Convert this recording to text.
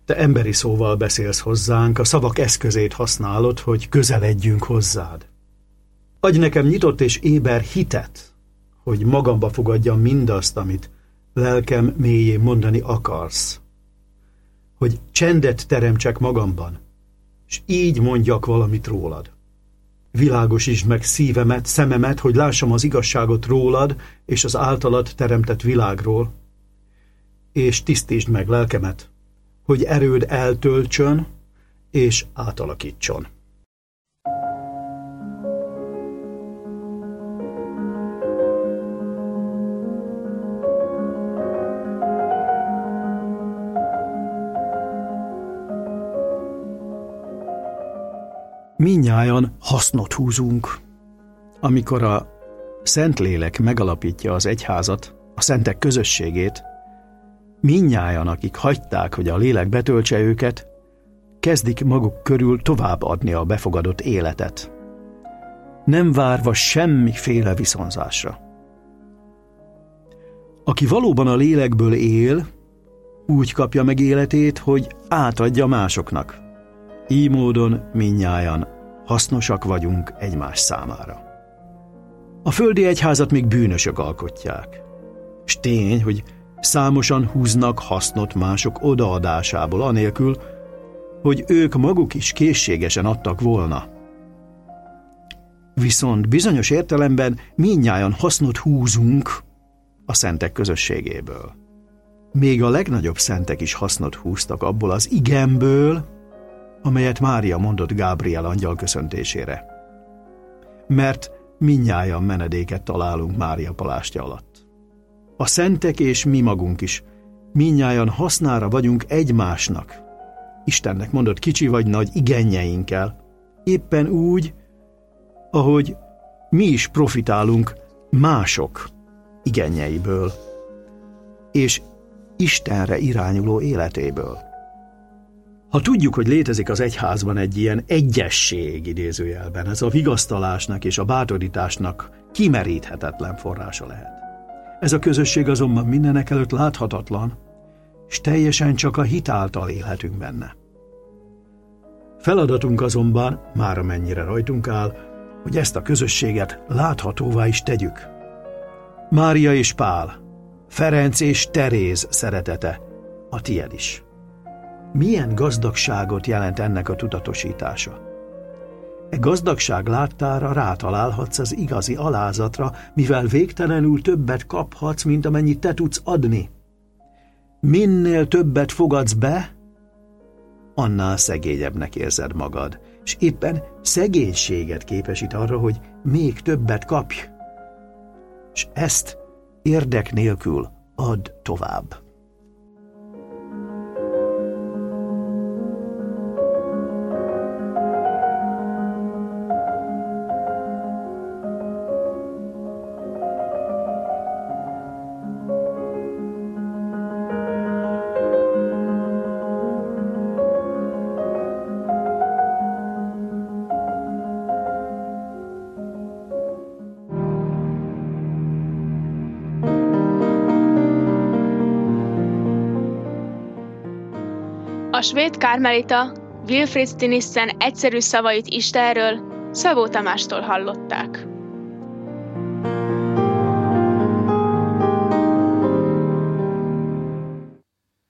Te emberi szóval beszélsz hozzánk, a szavak eszközét használod, hogy közeledjünk hozzád. Adj nekem nyitott és éber hitet, hogy magamba fogadjam mindazt, amit lelkem mélyén mondani akarsz. Hogy csendet teremtsek magamban, és így mondjak valamit rólad. Világosítsd meg szívemet, szememet, hogy lássam az igazságot rólad és az általad teremtett világról, és tisztítsd meg lelkemet, hogy erőd eltöltsön és átalakítson. Mindnyájan hasznot húzunk, amikor a Szentlélek megalapítja az egyházat, a szentek közösségét. Mindnyájan, akik hagyták, hogy a lélek betöltse őket, kezdik maguk körül továbbadni a befogadott életet, nem várva semmiféle viszonzásra. Aki valóban a lélekből él, úgy kapja meg életét, hogy átadja másoknak. Így módon mindnyájan hasznosak vagyunk egymás számára. A földi egyházat még bűnösök alkotják. S tény, hogy számosan húznak hasznot mások odaadásából, anélkül, hogy ők maguk is készségesen adtak volna. Viszont bizonyos értelemben mindnyájan hasznot húzunk a szentek közösségéből. Még a legnagyobb szentek is hasznot húztak abból az igenből, amelyet Mária mondott Gábriel angyal köszöntésére. Mert mindnyájan menedéket találunk Mária palástja alatt. A szentek és mi magunk is mindnyájan hasznára vagyunk egymásnak, Istennek mondott kicsi vagy nagy igenjeinkkel, éppen úgy, ahogy mi is profitálunk mások igenjeiből és Istenre irányuló életéből. Ha tudjuk, hogy létezik az egyházban egy ilyen egyesség idézőjelben, ez a vigasztalásnak és a bátorításnak kimeríthetetlen forrása lehet. Ez a közösség azonban mindenekelőtt láthatatlan, és teljesen csak a hit által élhetünk benne. Feladatunk azonban, már amennyire rajtunk áll, hogy ezt a közösséget láthatóvá is tegyük. Mária és Pál, Ferenc és Teréz szeretete, a tied is. Milyen gazdagságot jelent ennek a tudatosítása? E gazdagság láttára rátalálhatsz az igazi alázatra, mivel végtelenül többet kaphatsz, mint amennyit te tudsz adni. Minél többet fogadsz be, annál szegényebbnek érzed magad, és éppen szegénységet képesít arra, hogy még többet kapj, és ezt érdek nélkül add tovább. A svéd kármelita Wilfrid Stinissen egyszerű szavait Istenről Szabó Tamástól hallották.